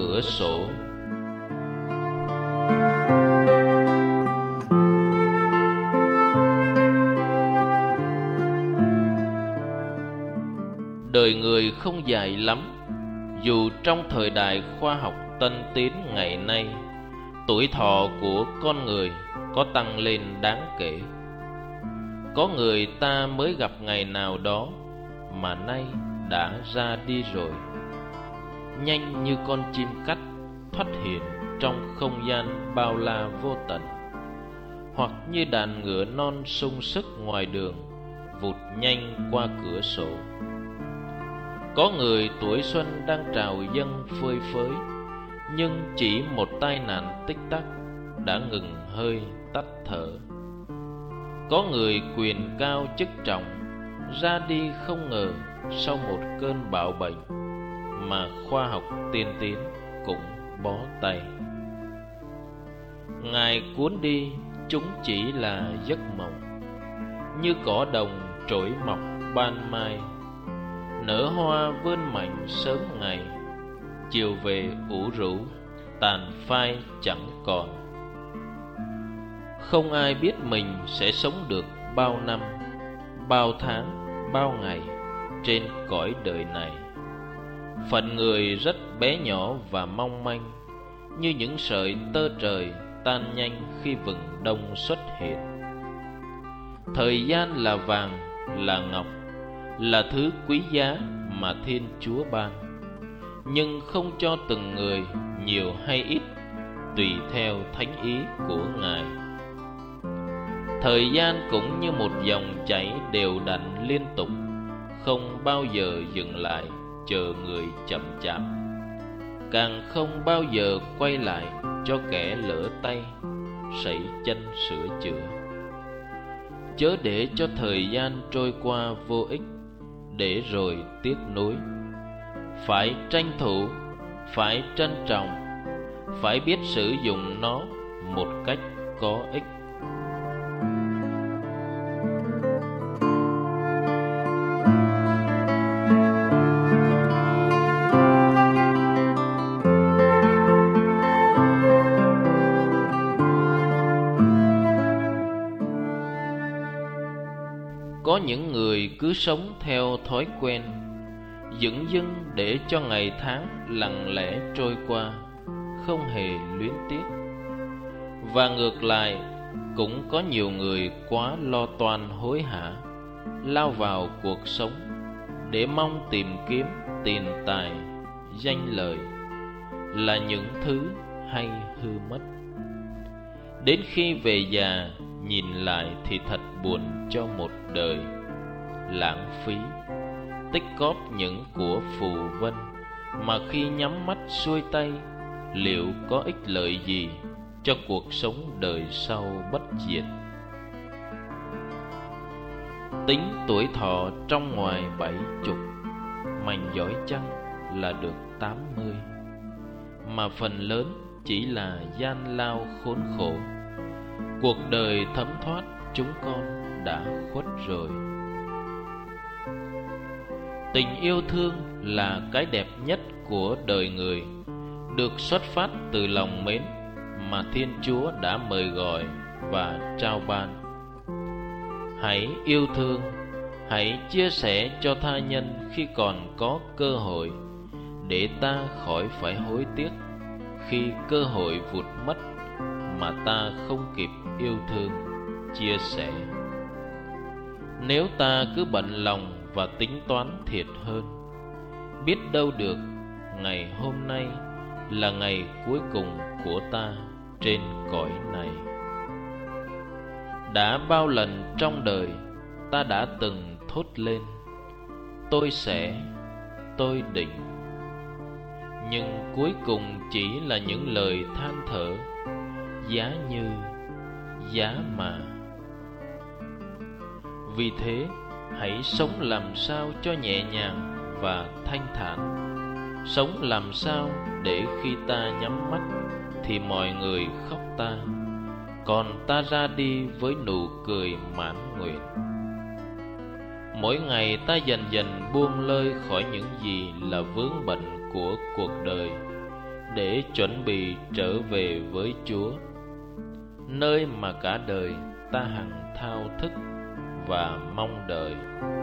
cửa sổ. Đời người không dài lắm. Dù trong thời đại khoa học tân tiến ngày nay, tuổi thọ của con người có tăng lên đáng kể. Có người ta mới gặp ngày nào đó mà nay đã ra đi rồi, nhanh như con chim cắt thoát hiện trong không gian bao la vô tận, hoặc như đàn ngựa non sung sức ngoài đường vụt nhanh qua cửa sổ. Có người tuổi xuân đang trào dâng phơi phới, nhưng chỉ một tai nạn tích tắc đã ngừng hơi tắt thở. Có người quyền cao chức trọng ra đi không ngờ sau một cơn bạo bệnh mà khoa học tiên tiến cũng bó tay. Ngài cuốn đi chúng chỉ là giấc mộng, như cỏ đồng trỗi mọc ban mai, nở hoa vươn mạnh sớm ngày, chiều về ủ rũ tàn phai chẳng còn. Không ai biết mình sẽ sống được bao năm, bao tháng, bao ngày trên cõi đời này. Phận người rất bé nhỏ và mong manh, như những sợi tơ trời tan nhanh khi vừng đông xuất hiện. Thời gian là vàng, là ngọc, là thứ quý giá mà Thiên Chúa ban, nhưng không cho từng người nhiều hay ít, tùy theo thánh ý của Ngài. Thời gian cũng như một dòng chảy đều đặn liên tục, không bao giờ dừng lại chờ người chậm chạp, càng không bao giờ quay lại cho kẻ lỡ tay sẩy chân sửa chữa. Chớ để cho thời gian trôi qua vô ích, để rồi tiếc nuối. Phải tranh thủ, phải trân trọng, phải biết sử dụng nó một cách có ích. Có những người cứ sống theo thói quen, dửng dưng để cho ngày tháng lặng lẽ trôi qua, không hề luyến tiếc. Và ngược lại, cũng có nhiều người quá lo toan hối hả, lao vào cuộc sống để mong tìm kiếm tiền tài, danh lợi là những thứ hay hư mất. Đến khi về già nhìn lại thì thật buồn cho một đời lãng phí, tích cóp những của phù vân mà khi nhắm mắt xuôi tay, liệu có ích lợi gì cho cuộc sống đời sau bất diệt. Tính tuổi thọ trong ngoài 70, mảnh giỏi chăng là được 80, mà phần lớn chỉ là gian lao khốn khổ. Cuộc đời thấm thoát chúng con đã khuất rồi. Tình yêu thương là cái đẹp nhất của đời người, được xuất phát từ lòng mến mà Thiên Chúa đã mời gọi và trao ban. Hãy yêu thương, hãy chia sẻ cho tha nhân khi còn có cơ hội, để ta khỏi phải hối tiếc khi cơ hội vụt mất mà ta không kịp yêu thương, chia sẻ. Nếu ta cứ bận lòng và tính toán thiệt hơn, biết đâu được ngày hôm nay là ngày cuối cùng của ta trên cõi này. Đã bao lần trong đời ta đã từng thốt lên tôi sẽ, tôi định, nhưng cuối cùng chỉ là những lời than thở, giá như, giá mà. Vì thế hãy sống làm sao cho nhẹ nhàng và thanh thản, sống làm sao để khi ta nhắm mắt thì mọi người khóc ta, còn ta ra đi với nụ cười mãn nguyện. Mỗi ngày ta dần dần buông lơi khỏi những gì là vướng bận của cuộc đời, để chuẩn bị trở về với Chúa, nơi mà cả đời ta hằng thao thức và mong đợi.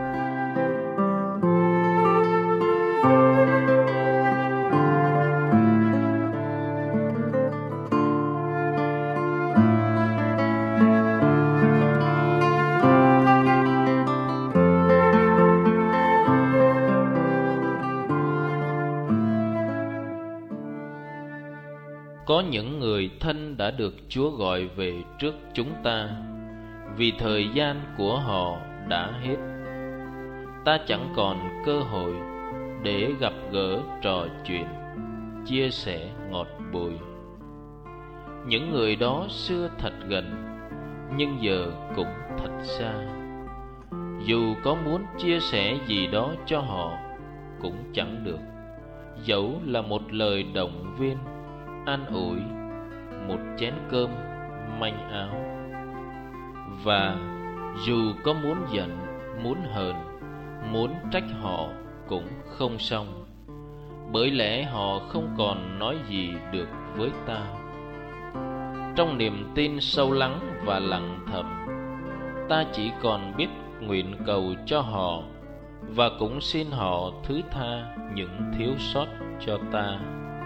Có những người thân đã được Chúa gọi về trước chúng ta, vì thời gian của họ đã hết. Ta chẳng còn cơ hội để gặp gỡ, trò chuyện, chia sẻ ngọt bùi. Những người đó xưa thật gần, nhưng giờ cũng thật xa. Dù có muốn chia sẻ gì đó cho họ cũng chẳng được, dẫu là một lời động viên, an ủi, một chén cơm, manh áo. Và dù có muốn giận, muốn hờn, muốn trách họ cũng không xong, bởi lẽ họ không còn nói gì được với ta. Trong niềm tin sâu lắng và lặng thầm, ta chỉ còn biết nguyện cầu cho họ, và cũng xin họ thứ tha những thiếu sót cho ta.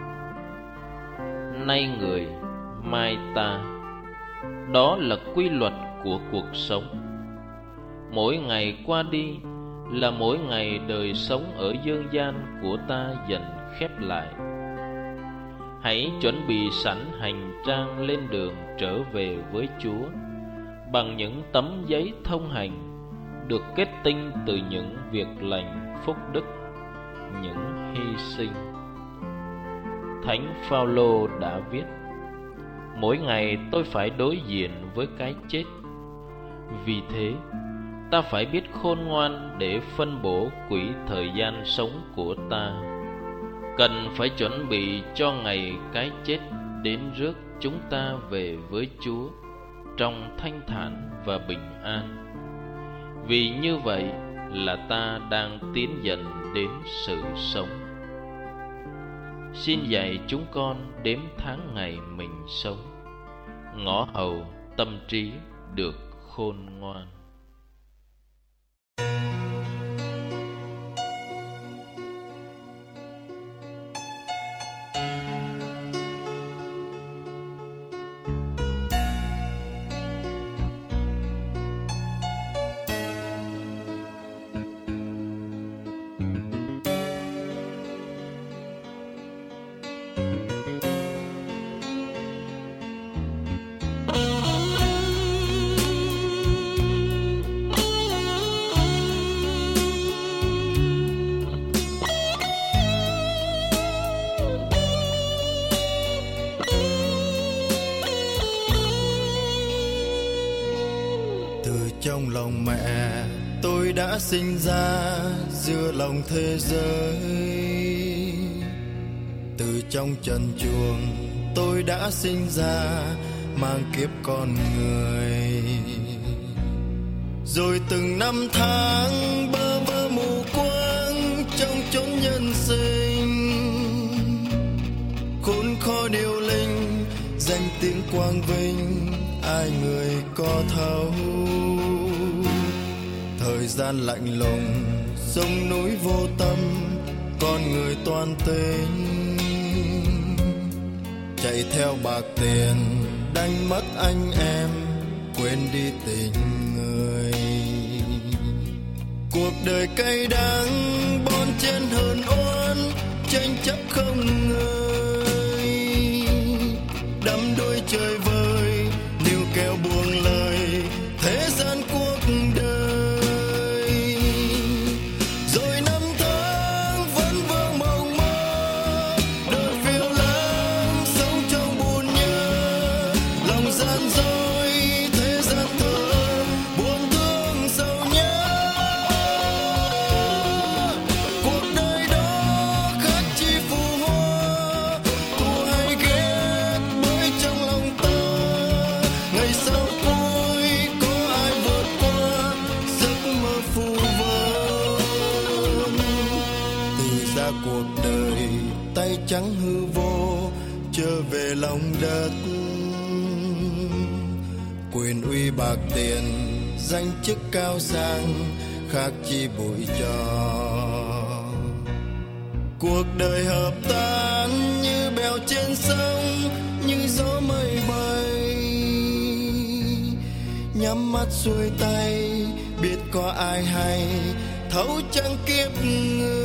Nay người, mai ta, đó là quy luật của cuộc sống. Mỗi ngày qua đi là mỗi ngày đời sống ở dương gian của ta dần khép lại. Hãy chuẩn bị sẵn hành trang lên đường trở về với Chúa bằng những tấm giấy thông hành được kết tinh từ những việc lành phúc đức, những hy sinh. Thánh Phaolô đã viết: mỗi ngày tôi phải đối diện với cái chết. Vì thế, ta phải biết khôn ngoan để phân bổ quỹ thời gian sống của ta. Cần phải chuẩn bị cho ngày cái chết đến rước chúng ta về với Chúa trong thanh thản và bình an. Vì như vậy là ta đang tiến dần đến sự sống. Xin dạy chúng con đếm tháng ngày mình sống, ngõ hầu tâm trí được khôn ngoan. Trong lòng mẹ tôi đã sinh ra giữa lòng thế giới, từ trong trần truồng tôi đã sinh ra mang kiếp con người. Rồi từng năm tháng bơ vơ mù quáng trong chốn nhân sinh, khốn khó điêu linh danh tiếng quang vinh ai người có thấu. Thời gian lạnh lùng sông núi vô tâm, con người toan tính chạy theo bạc tiền, đánh mất anh em, quên đi tình người. Cuộc đời cay đắng bon chen hờn oan, tranh chấp không ngơi, đắm đuối chơi vơi níu kéo buông lời thế gian cuộc đời. Rồi năm tháng vẫn vương mộng mơ, đời phiêu lãng sống trong buồn nhớ, lòng gian dối thế gian thơ buồn thương sầu nhớ. Cuộc đời đó khác chi phù hoa, thù hay ghét bởi trong lòng ta. trở về lòng đất. Quyền uy bạc tiền, danh chức cao sang, khác chi bụi trò. Cuộc đời hợp tan như bèo trên sông, như gió mây bay. Nhắm mắt xuôi tay, biết có ai hay thấu chẳng kiếp người.